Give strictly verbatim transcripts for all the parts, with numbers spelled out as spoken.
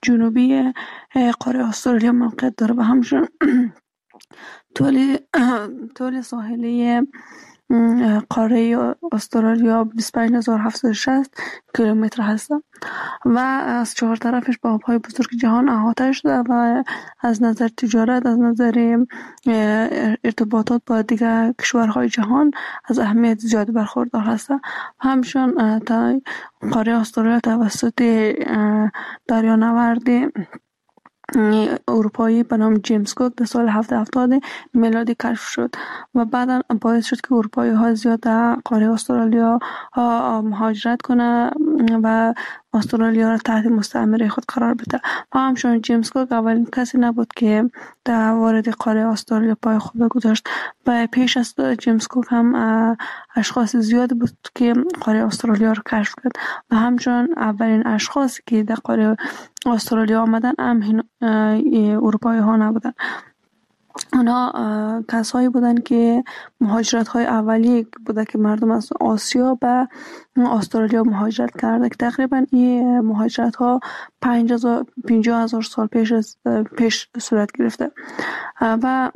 جنوبی قاره استرالیا موقعیت داره و همچنین طول طول ساحلی قاره استرالیا بیست و پنج هزار و هفتصد و شصت کیلومتر هست و از چهار طرفش با آبهای بزرگ جهان احاطه شده و از نظر تجارت، از نظر ارتباطات با دیگر کشورهای جهان از اهمیت زیاد برخوردار هست. همچنین قاره استرالیا توسط دریانورد اروپایی به نام جیمز کوک در سال هفتصد و هفتاد میلادی کشف شد و بعدا باعث شد که اروپایی ها زیاد در قاره استرالیا مهاجرت کنه و استرالیا را تحت مستعمره خود قرار بده. و همچنین جیمز کوک اولین کسی نبود که در وارد قاره استرالیا پای خود گذاشت. و پیش از جیمز کوک هم اشخاص زیاد بود که قاره استرالیا را کشف کرد و همچنین اولین اشخاصی که در قاره استرالیا آمدن هم اروپایی ها نبودن. اونا کسایی بودن که مهاجرت های اولیه بوده که مردم از آسیا به استرالیا مهاجرت کرده که تقریبا این مهاجرت ها پنجاه هزار سال پیش از پیش صورت گرفته و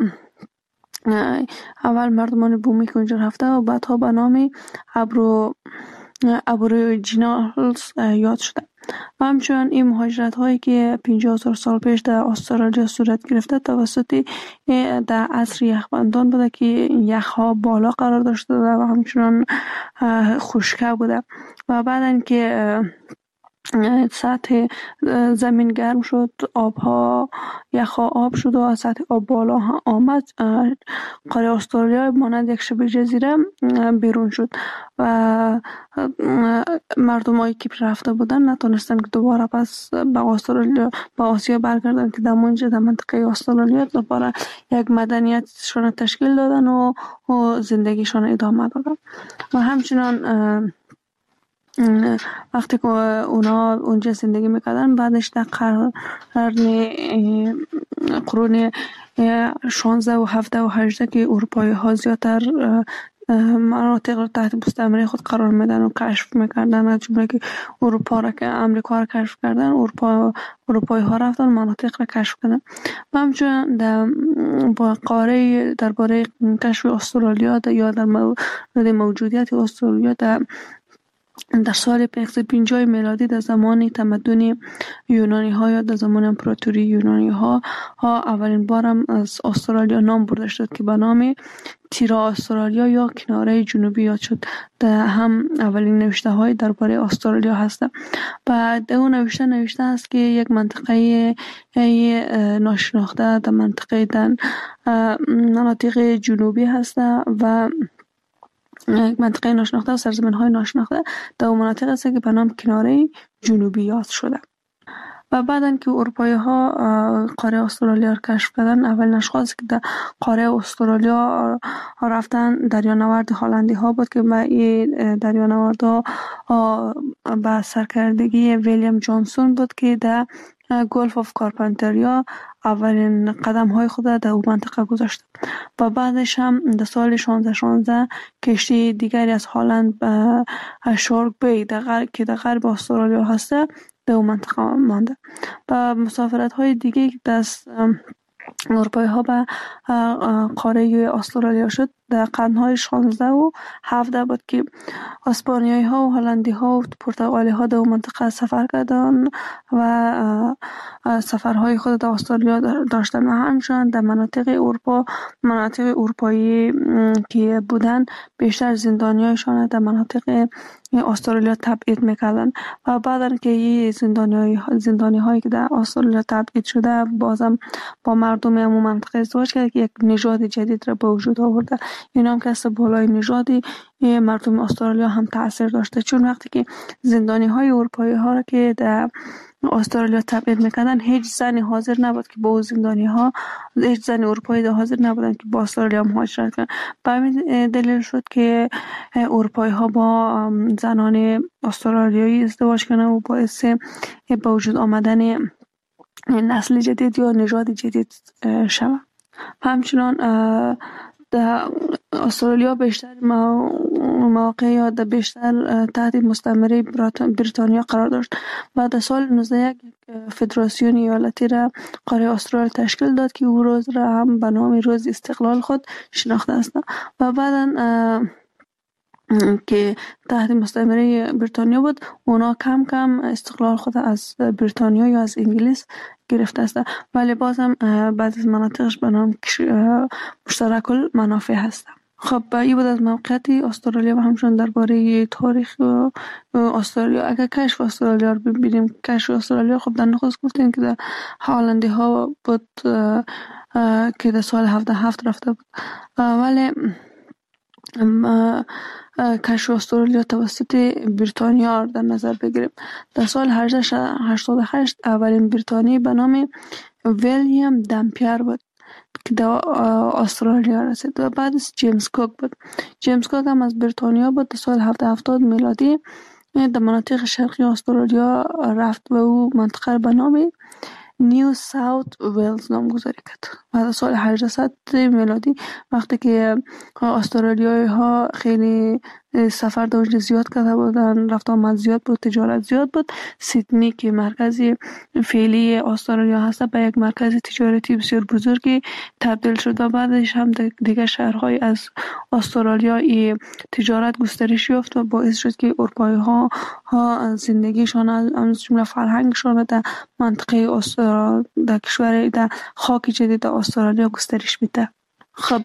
اول مردمان بومی که اونجا رفته و بعدها به نام ابرو ابوریجینالز یاد شده. و همچنین این مهاجرت هایی که پنجاه هزار سال پیش در استرالیا صورت گرفته توسط در عصر یخبندان بوده که یخ ها بالا قرار داشته و همچنین خشکه بوده و بعد اینکه سطح زمین گرم شد، آبها یخها آب شد و از سطح آب بالا آمد، قاره استرالیا مانند یک شبه جزیره بیرون شد و مردم هایی که رفته بودن نتونستن که دوباره پس به استرالیا به آسیا برگردن که در منجه در منطقه استرالیا دوباره یک مدنیتشون تشکیل دادن و, و زندگیشون ادامه دادن. و همچنان وقتی که اونا اونجا زندگی میکردن بعدش در قرن قرون شانزده و هفده و هجده که اروپایی ها زیادتر مناطق رو تحت مستعمره خود قرار میدن و کشف میکردن، از جمله که اروپا را که امریکا را کشف کردن، اروپا اروپایی ها رفتن مناطق را کشف کردن. و همچنین در با قاره درباره کشف استرالیا یا در مورد موجودیت استرالیا در در سال پانصد و پنجاه میلادی در زمان تمدن یونانی ها یا در زمان امپراتوری یونانی ها ها اولین بار هم از استرالیا نام برده شد که به نام تیرا استرالیا یا کناره جنوبی یاد شد. در هم اولین نوشته های درباره استرالیا هست و در اون نوشته نوشته است که یک منطقه ناشناخته در منطقه در مناطق جنوبی هست و منطقه ناشناخته و سرزمین های ناشناخته در اون مناطق است که به نام کناره جنوبی یاد شده. و بعدن که اروپایی ها قاره استرالیا را کشف کردن، اولین اشخاصی که در قاره استرالیا رفتن دریانورد هلندی ها بود که به این دریانورد ها به سرکردگی ویلیام جانسون بود که در گلف آف کارپنتریا اولین قدم های خود در اون منطقه گذاشت. و بعدش هم در سال شانزده شانزده کشتی دیگری از هلند به شارک بی که در غرب استرالیا هسته در اون منطقه مانده. و مسافرت های دیگه که دست اروپایی ها به قاره استرالیا شد در قرنهای شانزده و هفده بود که اسپانیایی ها و هلندی ها و پرتغالی ها در اون منطقه سفر کردن و سفرهای خود در استرالیا داشتن. و همچنین در مناطق اروپا مناطق اروپایی که بودن بیشتر زندانیایشان در مناطق استرالیا تبعید میکردن و بعد که این زندانی زندانی هایی که در استرالیا تبعید شده بازم با مردم همون منطقه ازدواج کرد که یک نژاد جدید را به وجود آورده. اینا هم که از بالای نژادی مردم استرالیا هم تاثیر داشته، چون وقتی که زندانی های اروپایی ها را که در استرالیا تبعید میکردن هیچ زنی حاضر نبود که با زندانی ها هیچ زن اروپایی حاضر نبودن که با استرالیا مهاجرت کنن. به همین دلیل شد که اروپایی ها با زنان استرالیایی ازدواج کنن و باعث به وجود آمدن نسل جدید یا نژاد جدید شود. همچنان در استرالیا بیشتر مواقع یا در بیشتر تحت مستعمره بریتانیا قرار داشت و در سال نوزده یک فدراسیون ایالتی را قاره استرالیا تشکیل داد که او روز را هم به نام روز استقلال خود شناخته است و بعدا که تحت مستعمره بریتانیا بود اونا کم کم استقلال خود از بریتانیا یا از انگلیس گرفته است ولی باز هم بعضی از مناطقش به نام مشترک المنافع هست. خب این بود از موقعیت استرالیا و همچنین درباره تاریخ استرالیا. اگر کشف استرالیا رو ببینیم، کشف استرالیا خب در نخست گفتیم که در هالندی ها بود که در سال هفده هفت رفته بود ولی کشف استرالیا توسط بریتانیا در نظر بگیریم. در سال هجده هشتاد و هشت اولین بریتانی به نام ویلیام دمپیر بود که در استرالیا رسید و بعدش جیمز کوک بود. جیمز کوک هم از بریتانیا بود. در سال هفده هفتاد میلادی در مناطق شرقی استرالیا رفت و او منطقه به نام نیو ساوت ویلز نامگذاری کرد و در سال هجده میلادی وقتی که استرالیایی ها خیلی سفر در اونجا زیاد کرده بودن، رفت آمد زیاد بود، تجارت زیاد بود، سیدنی که مرکزی فعلی استرالیا هست به یک مرکز تجارتی بسیار بزرگی تبدیل شد و بعدش هم دیگر شهرهای از استرالیا ای تجارت گسترش یافت و باعث شد که اروپایی ها ها زندگیشان از جمله فرهنگشان در منطقه استرالیا در کشور در خاک جدید در استرالیا گسترش میده. خب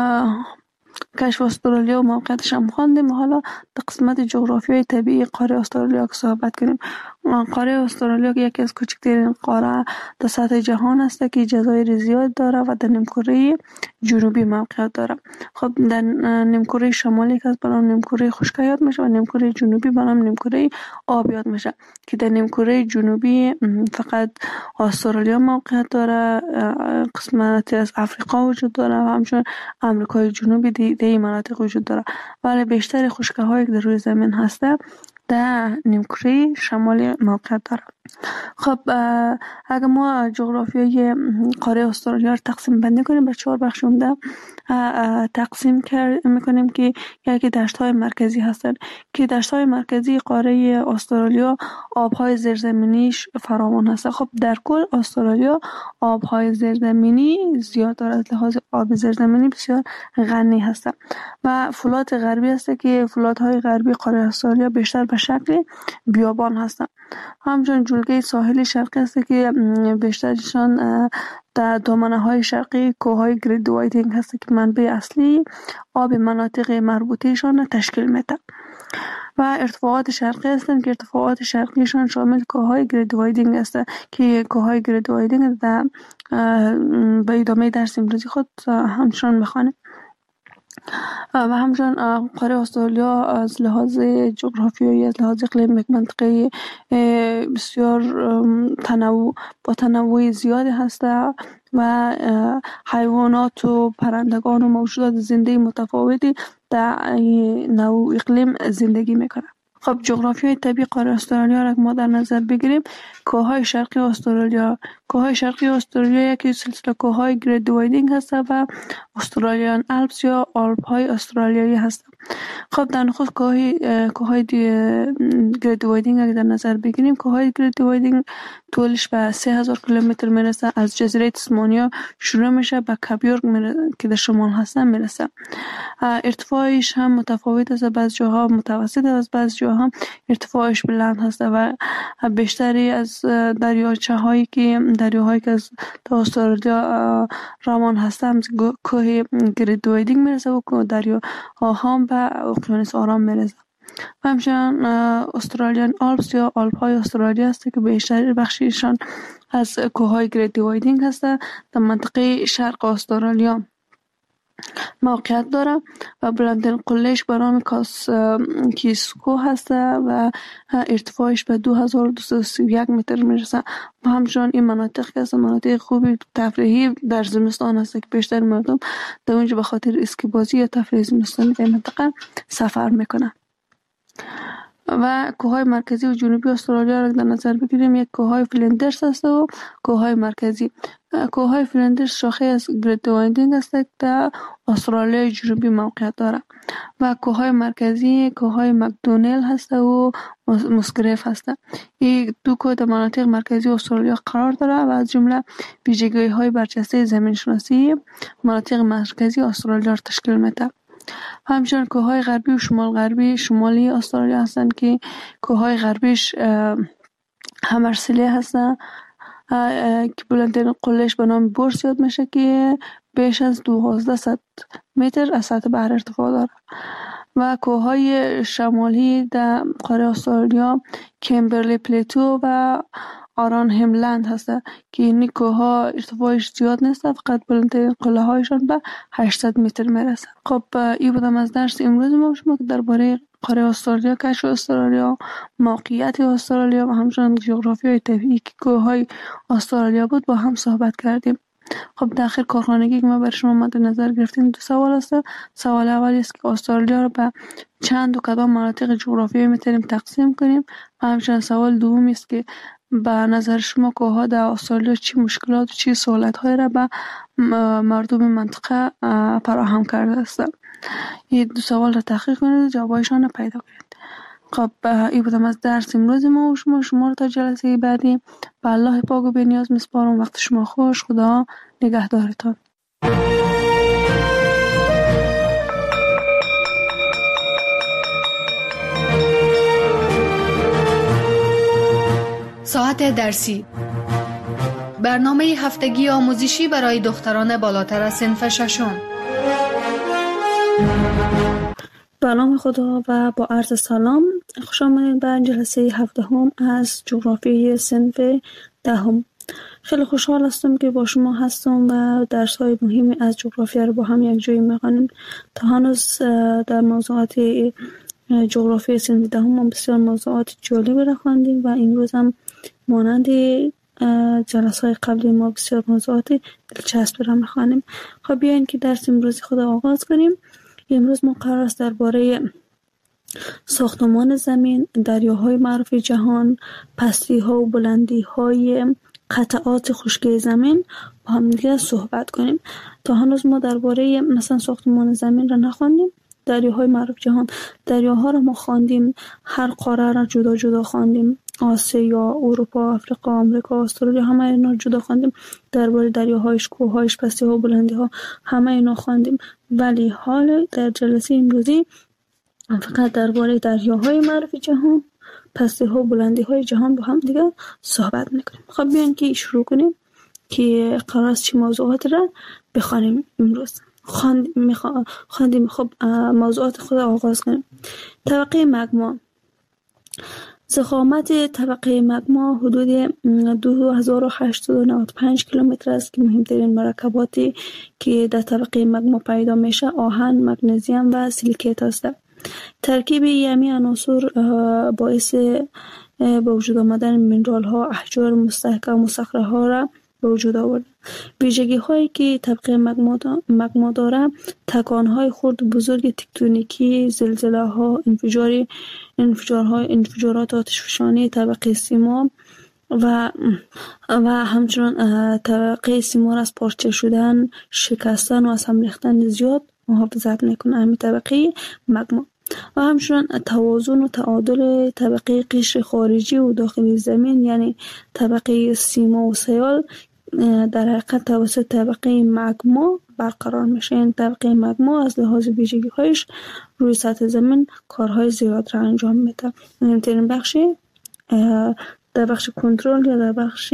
کشف استرالیا و موقعیتش هم خواندیم. حالا در قسمت جغرافیای طبیعی قاره استرالیا که صحبت کنیم. قاره استرالیا یکی از کوچکترین قاره در سطح جهان است که جزایر زیاد داره و در نیمکره جنوبی موقعیت داره. خب در نیمکره شمالی که از به نام نیمکره خشک یاد میشه و نیمکره جنوبی به نام نیمکره آب یاد میشه که در نیمکره جنوبی فقط استرالیا موقعیت داره، قسمتی از افریقا وجود داره و همچنین امریکای جنوبی در این مناطق وجود داره ولی بیشتر خشکی هایی که در روی زمین هسته در نیمکره شمالی موقعیت داره. خب اگر ما جغرافیای قاره استرالیا رو تقسیم بندی کنیم به چهار بخش عمده تقسیم میکنیم که یکی دشت های مرکزی هستن که دشت های مرکزی قاره استرالیا آبهای زیرزمینیش فراوان هست. خب در کل استرالیا آبهای زیرزمینی زیاد داره، از لحاظ آب زیرزمینی بسیار غنی هست و فلات غربی هست که فلات های غربی قاره استرالیا بیشتر به شکل بیابان هستن. همچنین جلگه ساحلی شرقی هست که بیشترشان در دامنه های شرقی کوههای گرید وایدینگ هست که منبع اصلی آب مناطق مربوطهشان تشکیل میده و ارتفاعات شرقی هستند که ارتفاعات شرقیشان شامل کوههای گرید وایدینگ است که کوههای گرید وایدینگ در به ادامه درس امروزی خود همچنان میخوانیم. و همچنین قاره استرالیا از لحاظ جغرافیایی، از لحاظ اقلیم یک منطقه بسیار تنوع با تنوع زیادی هست و حیوانات و پرندگان و موجودات زنده متفاوتی در نوع اقلیم زندگی میکنه. خب جغرافیای طبیعی قاره استرالیا را ما در نظر بگیریم. کوههای شرقی استرالیا کوههای شرقی استرالیا یکی سلسله کوههای گرید وایدینگ هست و استرالیان الپس یا آلپ های استرالیایی هست. خب در نخست کوههای کوههای گرید وایدینگ اگر در نظر بگیریم، کوههای گرید وایدینگ طولش به سه هزار کیلومتر میرسه. از جزیره تسمانیا شروع میشه به کاپیورگ که در شمال هستن میرسه. ارتفاعش هم متفاوت است، بعض جاها متوسط است، بعض جاها ارتفاعش بلند هست و بیشتری از دریاچه هایی که دریاهایی که از استرالیا روان هستند کوه گرید وایدینگ میرسه و دریاها هم به اقیانوس آرام میرسه. و همچنین استرالیان آلپس یا آلپ های استرالیا است که بیشتر بخشیشان از کوههای گرید وایدینگ هست در منطقه شرق استرالیا موقعیت داره و بلندترین قلهش به نام کاس کیسکو هست و ارتفاعش به دو هزار و دویست و سی و یک متر میرسه. و همچنین این مناطق که از مناطق خوبی تفریحی در زمستان هست که بیشتر مردم در اونجا به خاطر اسکی بازی یا تفریح زمستانی در منطقه سفر میکنن. و کوههای مرکزی و جنوبی استرالیا را در نظر بگیریم، یک کوههای فلندرز است و کوههای مرکزی. کوههای فلندرز شاخه از گریت وایندینگ است که در استرالیا جنوبی موقعیت دارد و کوههای مرکزی کوههای مکدونل هست و مسگریف هست. این دو کوه در مناطق مرکزی استرالیا قرار دارد و از جمله ویژگی‌های برجسته زمین شناسی مناطق مرکزی استرالیا را تشکیل می‌دهد. همچنین کوههای غربی و شمال غربی شمالی استرالیا هستند که کوههای غربیش همرسلی هستند که بلندترین قلهش به نام بورس یاد میشه که بیش از دوازده صد متر از سطح بحر ارتفاع داره و کوههای شمالی در قاره استرالیا کیمبرلی پلیتو و آران هملند هسته که این کوه‌ها ارتفاعش زیاد نیست، فقط بلندترین قله هایشان به هشتصد متر میرسه. خب این بودم از درس امروز ما شما که درباره قاره استرالیا، کشف استرالیا، موقعیت استرالیا و همچنین جغرافیای طبیعی که کوههای استرالیا بود با هم صحبت کردیم. خب در آخر کارخانگی که ما برای شما مد نظر گرفتیم دو سوال است. سوال اولی است که استرالیا رو به چند و کدام مناطق جغرافیایی میتونیم تقسیم کنیم و همچنین سوال دومی است که به نظر شما کوه‌ها در استرالیا چی مشکلات و چی سهولت‌هایی را به مردم منطقه فراهم کرده است. این دو سوال را تحقیق کنید و جوابایشان را پیدا کنید. خب این بودم از درس امروز ما و شما شما رو تا جلسه بعدی به الله پاک و بی‌نیاز میسپارم. وقت شما خوش. خدا نگهدارتان. ساعت درسی، برنامه هفتگی آموزشی برای دختران بالاتر از صنف ششم. به نام خدا و با عرض سلام، خوش آمدید به جلسه هفدهم از جغرافیای صنف دهم. خیلی خوشحال هستم که با شما هستم و درس‌های مهمی از جغرافیا رو با هم یک جایی می‌خوانیم. تا هنوز در موضوعات جغرافیای صنف دهم ما بسیار موضوعات جالب را خواندیم و امروز هم مانند جلسه‌های قبلی ما بسیار موضوعات دلچسب را می‌خوانیم. خب بیاین که درس امروز خود آغاز کنیم. امروز ما قرار است درباره ساختمان زمین، دریاهای معروف جهان، پستی‌ها و بلندی‌های قطعات خشکی زمین با هم دیگه صحبت کنیم. تا هنوز ما درباره مثلا ساختمان زمین را نخواندیم. دریاهای معروف جهان، دریاها را ما خواندیم، هر قاره را جدا جدا خواندیم، آسیا، اروپا، آفریقا، آمریکا، استرالیا، همه اینا جدا خواندیم. درباره دریاهایش، کوههایش، پستی‌ها و بلندی‌ها همه اینا خواندیم. ولی حال در جلسه امروزی فقط درباره دریاهای معروف جهان، پستی‌ها و بلندی‌های جهان با هم دیگه صحبت می‌کنیم. خب بیاین که شروع کنیم که قرار است چه موضوعات را بخوانیم امروز. خواندیم خواندیم خب موضوعات خود آغاز کنیم. طبقه مگما. ضخامت طبقه مگما حدود دو هزار و هشتصد و نود و پنج کیلومتر است که مهمترین مرکباتی که در طبقه مگما پیدا میشه آهن، مگنیزیم و سیلیکیت است. ترکیب یمی عناصر باعث به وجود آمدن مینرال ها، احجار مستحکم و صخره ها را به وجود آورد. ویژگی هایی که طبقه مگما دارد تکان های خرد بزرگ تکتونیکی، زلزله ها، انفجار انفجارهای انفجارات آتشفشانی طبقه سیما و و همچنین طبقه سیما از پارچه شدن، شکستن و از هم ریختن زیاد محافظت میکنه همین طبقه مگما. و همچنین توازن و تعادل طبقه قشر خارجی و داخلی زمین یعنی طبقه سیما و سیال در حقیقت توسط طبقه مگما برقرار میشه. این طبقه مگما از لحاظ ویژگی هایش روی سطح زمین کارهای زیاد را انجام میده. مهمترین بخش در بخش کنترل یا در بخش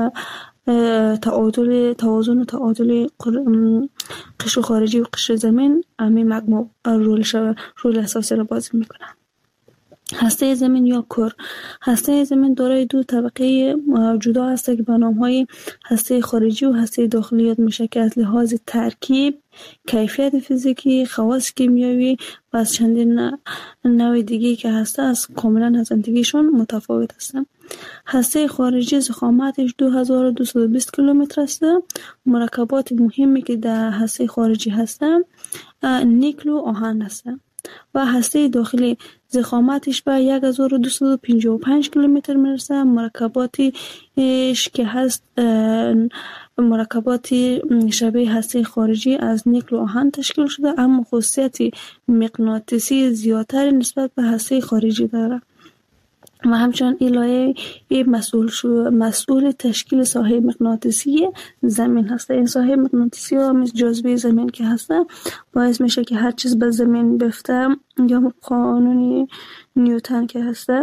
تعادل توازن و تعادل قشر خارجی و قشر زمین همین مگما رولش رول اساسی را بازی میکنه. هسته زمین یا کور. هسته زمین دارای دو طبقه جدا است که به نام‌های هسته خارجی و هسته داخلی یاد میشه که از لحاظ ترکیب، کیفیت فیزیکی، خواص کیمیایی و از چندین نوع دیگه که هسته از کاملا از دیگه‌شون متفاوت هستند. هسته خارجی ضخامتش دو هزار و دویست و بیست کیلومتر است. مرکبات مهمی که در هسته خارجی هستند نیکل و آهن هستند. و هسته داخلی ضخامتش به یک هزار و دویست و پنجاه و پنج کیلومتر میرسه. مرکباتش که هست مرکبات شبیه هسته خارجی از نیکل و آهن تشکیل شده، اما خاصیت مغناطیسی زیادتر نسبت به هسته خارجی داره و همچنان این لایه مسئول شو مسئول تشکیل ساحه مغناطیسی زمین هسته. این ساحه مغناطیسی ها مثل جاذبه زمین که هسته باعث میشه که هر چیز به زمین بفته، یا قانون نیوتن که هسته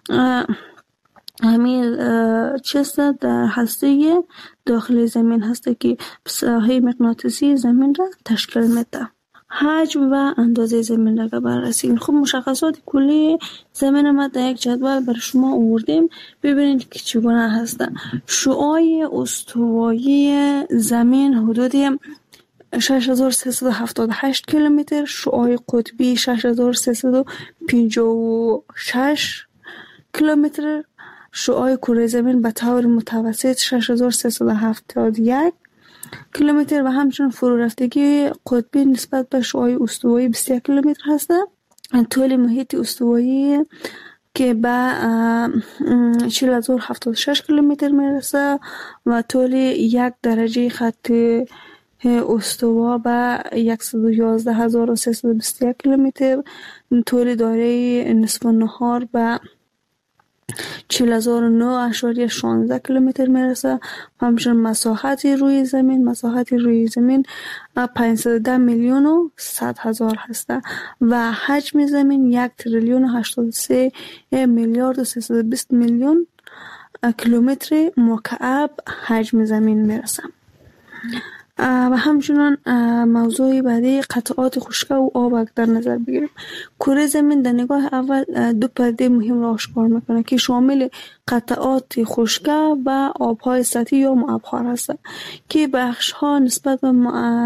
همین چیز در هسته داخل زمین هسته که ساحه مغناطیسی زمین را تشکیل میده. حجم و اندازه زمین را بررسی. خب مشخصات کلی زمین ما در یک جدول برای شما آوردیم، ببینید که چگونه هستن. شعاع استوایی زمین حدود شش هزار و سیصد و هفتاد و هشت کیلومتر، شعاع قطبی شش هزار و سیصد و پنجاه و شش کیلومتر، شعاع کره زمین به طور متوسط شش هزار و سیصد و هفتاد و یک کیلومتر و همچنین فرو رفتگی قطبی نسبت به شعاع استوایی بیست و یک کیلومتر هست. طول محیط استوایی که به چهل هزار و هفتاد و شش کیلومتر میرسه و طول یک درجه خط استوا به صد و یازده هزار و سیصد و بیست و یک کیلومتر، طول دایره نصف النهار به چهل هزار و نه اشاریه شانزده کیلومتر میرسه. همچنین مساحت روی زمین مساحت روی زمین پانصد و ده میلیون و صد هزار هسته و حجم زمین یک تریلیون و هشتاد و سه میلیارد و سیصد و بیست میلیون کیلومتر مکعب حجم زمین میرسه. و همچنان موضوع بعدی قطعات خشک و آب در نظر بگیریم. کره زمین در نگاه اول دو پرده مهم را آشکار میکنه که شامل قطعات خشک و آبهای سطحی یا مبخر هستند که بخش ها نسبت به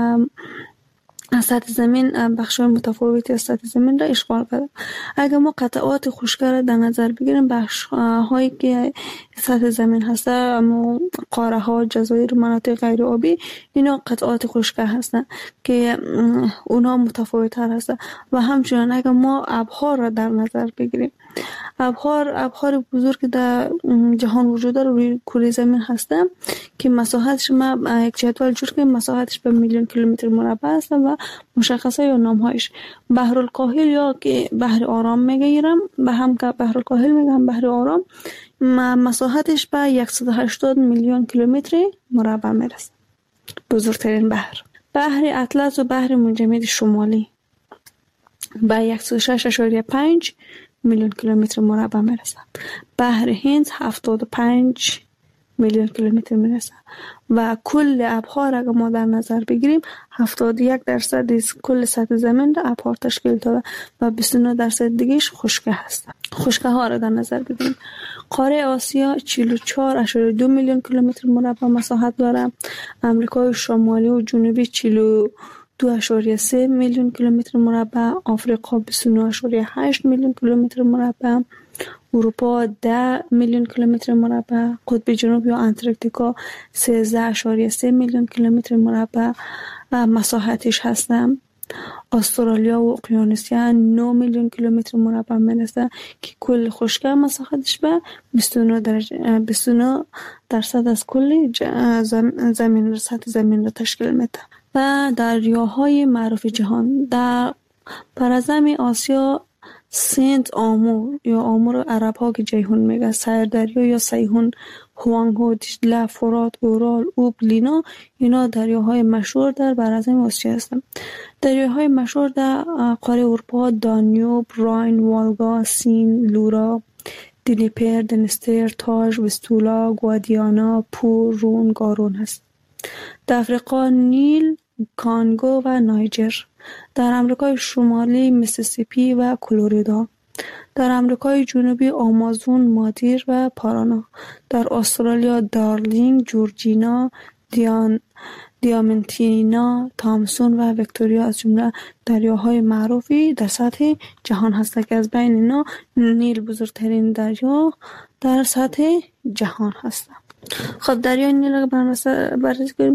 سطح زمین بخش‌های متفاوتی از سطح زمین را اشغال کرده. اگر ما قطعات خشک را در نظر بگیریم، بخش‌هایی که سطح زمین هست، اما قاره‌ها، جزایر، مناطق غیر آبی، اینا قطعات خشک هستند که اونا متفاوت‌تر هستند. و همچنین اگر ما ابحار را در نظر بگیریم، ابحار ابحار بزرگ در جهان وجود داره روی کره زمین هستند که مساحتش ما یک جدول جور کنیم، مساحتش به میلیون کیلومتر مربع است و مشخصه یا نامهایش بحر الکاهل یا که بحر آرام میگیرم، به هم که بحر الکاهل میگم بحر آرام، مساحتش به صد و هشتاد میلیون کیلومتر مربع میرسه، بزرگترین بحر. بحر اطلس و بحر منجمد شمالی به صد و شش اشاریه پنج میلیون کیلومتر مربع میرسه. بحر هند هفتاد و پنج میلیون کیلومتر میرسه و کل ابحار اگر ما در نظر بگیریم هفتاد و یک درصد از کل سطح زمین را ابحار تشکیل داده و بیست و نه درصد دیگهش خشکه هست. خشکه ها را در نظر بگیریم. قاره آسیا چهل و چهار اشاریه دو میلیون کیلومتر مربع مساحت داره. امریکای شمالی و جنوبی چهل و دو اشاریه سه میلیون کیلومتر مربع، آفریقا بیست و نه اشاریه هشت میلیون کیلومتر مربع، اروپا ده میلیون کیلومتر مربع، قطب جنوبی و انتارکتیکا سیزده اشاریه سه میلیون کیلومتر مربع مساحتش هستند. استرالیا و اقیانوسیا نه میلیون کیلومتر مربع میرسه که کل خشکی مساحتش به بیست و نه درجه بیست و نه درصد از کل زمین سطح زمین را تشکیل میده. و دریاهای معروف جهان در پرزمین آسیا سنت آمور یا آمور عرب ها که جیهون میگه، سیر دریا یا سیهون، هوانگو، دجله، فرات، اورال، اوب، لینا، اینا دریاهای مشهور در پرزمین آسیا هستند. دریاهای مشهور در قاره اروپا دانیوب، راین، والگا، سین، لورا، دنیپر، دنستر، تاج، وستولا، گوادیانا، پور، رون، گارون هست. در افریقا نیل، کانگو و نایجر. در امریکای شمالی میسیسیپی و کلرادو. در امریکای جنوبی آمازون، مادیر و پارانا. در استرالیا دارلینگ، جورجینا، دیان دیامنتینا، تامسون و ویکتوریا از جمله دریاهای معروفی در سطح جهان هستند که از بین اینا نیل بزرگترین دریا در سطح جهان هستند. خب دریای نیل را بررسی کنیم.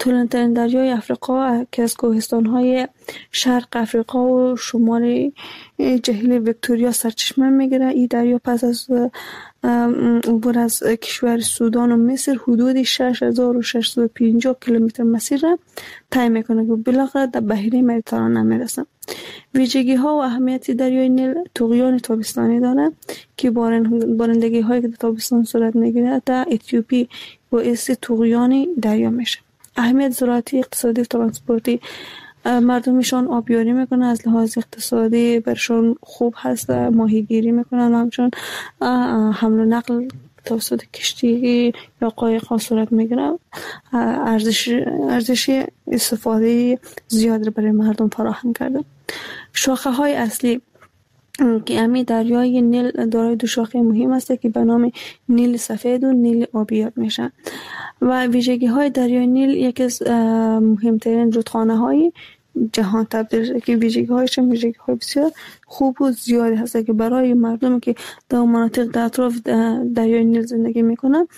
طولانی‌ترین دریای افریقا که از کوهستان‌های شرق افریقا و شمال جهیل ویکتوریا سرچشمه می‌گیرد. این دریا پس از عبور از کشور سودان و مصر حدود شش هزار و ششصد و پنجاه کیلومتر مسیر را طی می‌کند و بالاخره در بحیره مدیترانه می‌رسد. ویژگی‌ها و اهمیت دریای نیل طغیان تابستانی دارد که بارندگی‌هایی که در تابستان صورت می‌گیرد در اتیوپی باعث طغیان دریا میشه. اهمیت زراعتی، اقتصادی و ترانسپورتی، مردمشان آبیاری میکنن، از لحاظ اقتصادی برشان خوب هست، ماهیگیری میکنن و همچنان حمل و نقل توسط کشتی یا قایق صورت میگیره. ارزش ارزش استفاده زیاد را برای مردم فراهم کرده. شاخه های اصلی که امی دریای نیل دارای دو شاخه مهم است که به نام نیل سفید و نیل آبی یاد میشن و ویژگی های دریای نیل یکی از مهمترین رودخانه های جهان تبدیل شده که ویژگی هایش ویژگی های بسیار خوب و زیادی هست که برای مردم که در مناطق در اطراف دریای نیل زندگی میکنن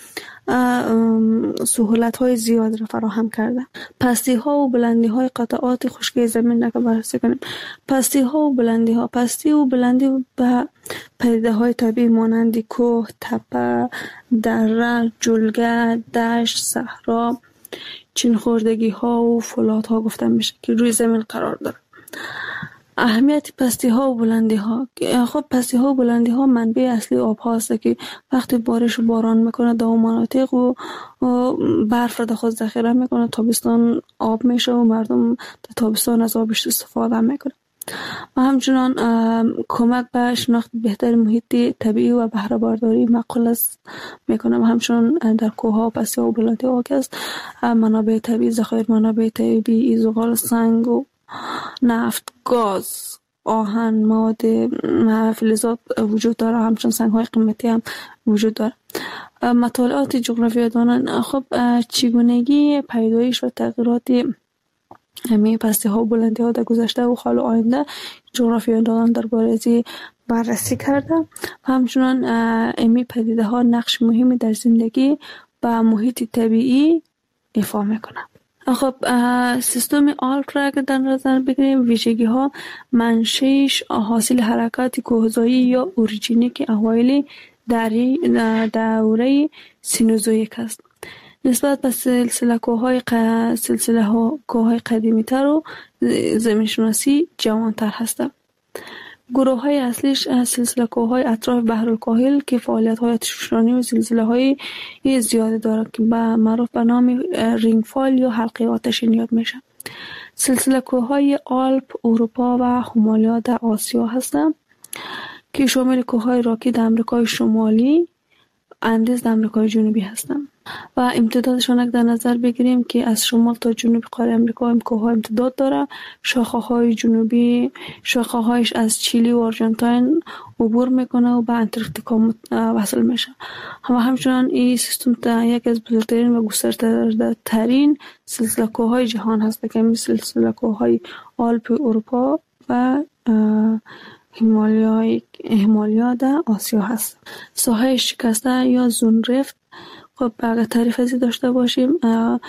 سهولت های زیاد را فراهم کرده. پستی ها و بلندی های قطعات خشکی زمین را که بررسی کنیم. پستی ها و بلندی ها پستی و بلندی به پدیده های طبیعی مانند کوه، تپه، دره، جلگه، دشت، صحرا، چین خوردگی ها و فولاد ها گفته میشه که روی زمین قرار داره. اهمیت پستی ها و بلندی ها، خب پستی ها و بلندی ها منبع اصلی آب هاست که وقتی بارش و باران میکنه در اون مناطق و برف را در خود ذخیره میکنه، تابستان آب میشه و مردم در تابستان از آبش استفاده میکنه و همچنان کمک به شناخت بهتر محیط طبیعی و بهره برداری معقول است میکنه و همچنان در کوه ها و پستی ها و بلندی ها که است منابع طبیعی، ذخایر منابع طبیعی، زغال، سنگ و نفت، گاز، آهن، مواد فلزات وجود داره، همچنان سنگ های قیمتی هم وجود داره. مطالعات جغرافیایی دانن خب چگونگی پیدایش و تغییرات همه پستی ها و بلندی ها در گذشته و حال و آینده جغرافیایی دانان درباره از بررسی کرده و همچنان امی پدیده ها نقش مهمی در زندگی و محیط طبیعی ایفا میکنه. خب سیستم آلپ را که در نظر بگیریم، ویژگی ها منشأش حاصل حرکات کوهزایی یا اورژینیک اوایل دوره سینوزویک است. نسبت به سلسله کوههای ق... سلسله ها کوههای قدیمی تر و زمین شناسی جوانتر هستند. گروه های اصلیش سلسله کوههای اطراف بحرالکاهل که فعالیت های آتشفشانی و زلزله های زیاده دارد که به معروف به نام رینگفال یا حلقه آتشین یاد میشه. سلسله کوههای آلپ اروپا و هیمالیا در آسیا هستند که شامل کوههای راکی در امریکای شمالی، اندیز در امریکای جنوبی هستند و امتدادشان در نظر بگیریم که از شمال تا جنوب قاره امریکا هم کوه‌ها امتداد داره. شاخه‌های جنوبی شاخه‌هایش از چیلی و آرژانتین عبور میکنه و به انتارکتیکا وصل میشه. و همچنان این سیستم یک از بزرگترین و گسترده‌ترین سلسله کوه‌های جهان هست که این سلسله کوه‌های آلپ اروپا و هیمالیا هیمالیا در آسیا هست. ساحه شکسته یا زونرفت، خب اگر تعریف ازی داشته باشیم،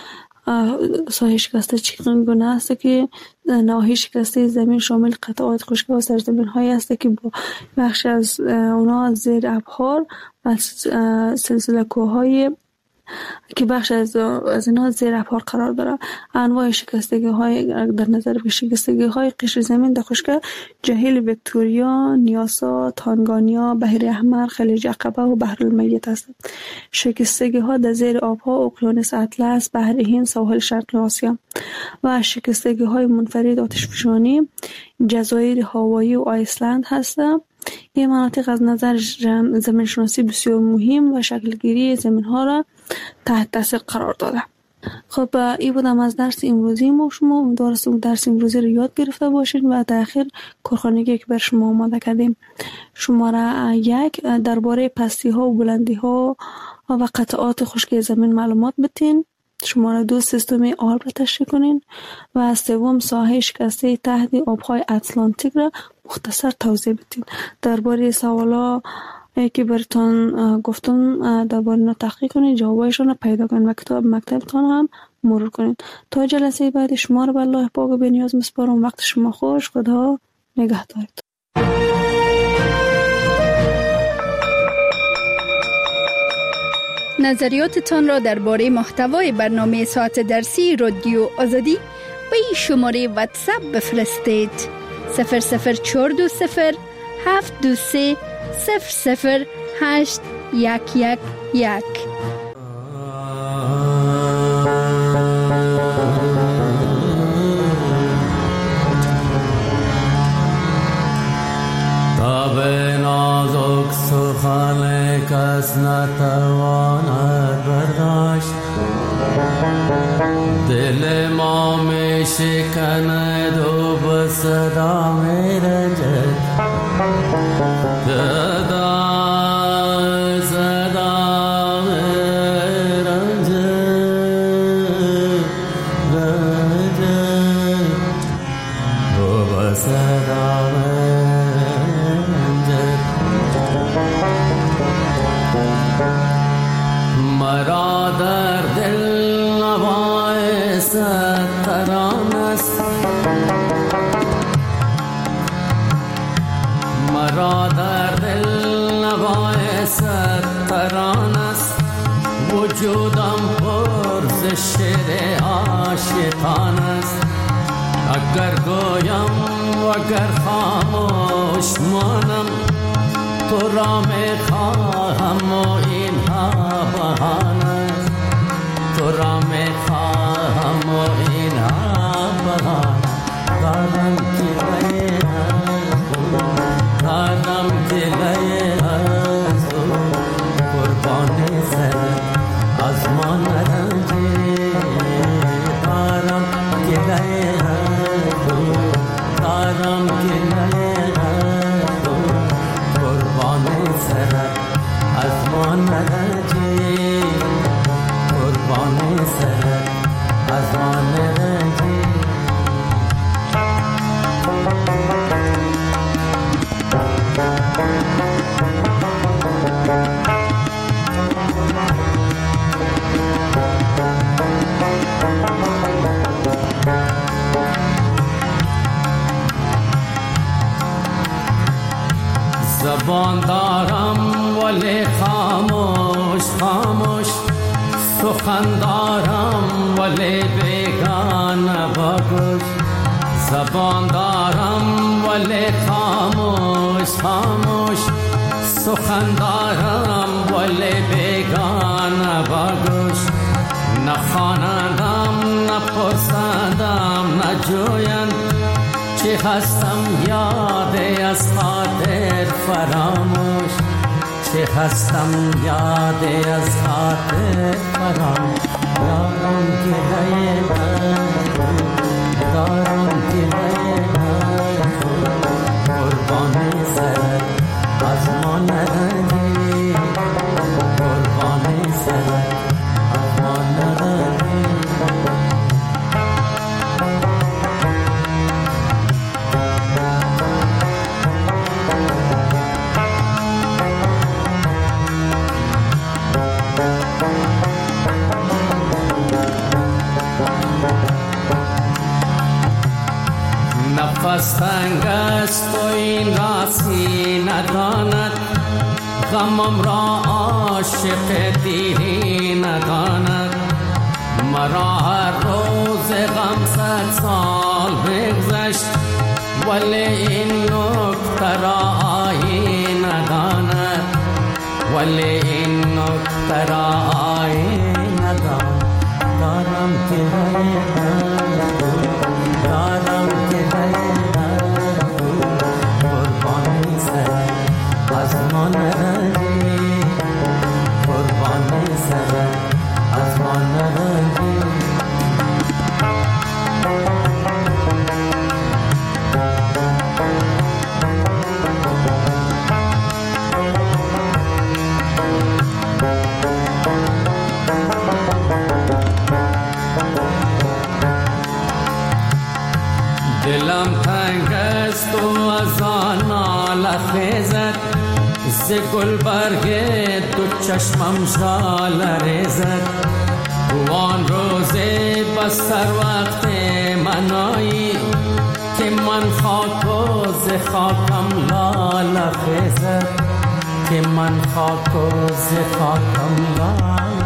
ساحه شکسته چگونه است که نواحی شکسته زمین شامل قطعات خشک و سرزمین هایی است که با بخش از اونا زیر ابحار و سلسله کوههای که بخش از از اینا زیر ابحار قرار داره. انواع شکستگی های در نظر بگیریم، شکستگی های قشر زمین در خشکی جهیل ویکتوریا، نیاسا، تانگانیا، بحر احمر، خلیج عقبه و بحر المیت هستند. شکستگی ها در زیر آبها اقیانوس اطلس، بحر هند، ساحل شرقی آسیا و شکستگی های منفرد آتشفشانی جزایر هاوایی و آیسلند هستند. این مناطق از نظر زمین شناسی بسیار مهم و شکلگیری زمین ها را تحت تاثیر قرار داده. خب این بودم از درس امروزی ما. شما امیدوارم درس امروزی رو یاد گرفته باشید و در آخر کارخانگی که بر شما آماده کردیم. شماره یک درباره پستی ها و بلندی ها و قطعات خشکی زمین معلومات بتین. شماره دو سیستم آلپ را تشریح کنین و سوم ساحه شکسته تحت آبهای اتلانتیک را مختصر توضیح بدین. درباره سوالا که براتون گفتم درباره اینا تحقیق کنید، جوابایشون رو پیدا کنید و کتاب مکتبتان هم مرور کنید. تا جلسه بعد شما رو به الله پاک و بی‌نیاز میسپارم. وقت شما خوش. خدا نگهدارت. نظریاتتان را درباره محتوای برنامه ساعت درسی رادیو آزادی به این شماره واتساپ بفرستید: صفر صفر چهار دو صفر هفت دو سه صفر صفر هشت یک یک یک. نازک سخن کس نتواند برداشت، دل ما می شکند و به صدا می رنجد، صدا صدا می رنجد رنجد و به صدا می مرا در دل نوای صد ترانه است، مرا در دل نوای صد ترانه است، وجودم پر ز شعر عاشقانه است. اگر گویم و اگر خاموش مانم، تو را می خواهم و اینها بهانه، تو را می خواهم و اینها بهانه. دادم که لایه دادم که لایه قربانی سر از ما نرنجی، دارم که لایه دارم که لایه از ما نرنجی، قربانی سر از ما نرنجی. زبان دارم ولی خاموش خاموش، سخن دارم ولی بیگانه با گوش. زبان دارم ولی خاموش خاموش، سخن دارم ولی بیگانه با گوش. نخواندم نپرسندم نجویم، چی هستم یاد از خاطر فراموش، چی هستم یاد از خاطر فراموش. دارم که لایه دارم که لایه قربانی سر از ما نرنجی، قربانی سر از ما نرنجی. نفس تنگ است و این راسی نداند، غمم را عاشق دیری نداند. مرا هر روز غم صد سال بگذشت، ولی این نکته را آیین نداند، ولی این نکته را آیین نداند. دارم که دارم که قربانی سر از ما نرنجی، قربانی سر از ما نرنجی. ز گل برگه تو چشمم ژاله ریزد روان روزه بس سر وقت منایی که من خاک و ز خاکم لاله خیزد که من خاک و ز خاکم لاله